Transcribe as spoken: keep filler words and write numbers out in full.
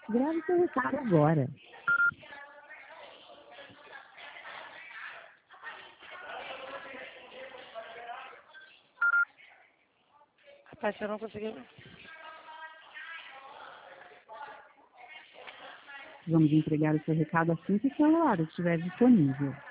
Grave seu recado agora. Rapaz, eu não consegui. Vamos entregar o seu recado assim que o celular estiver disponível.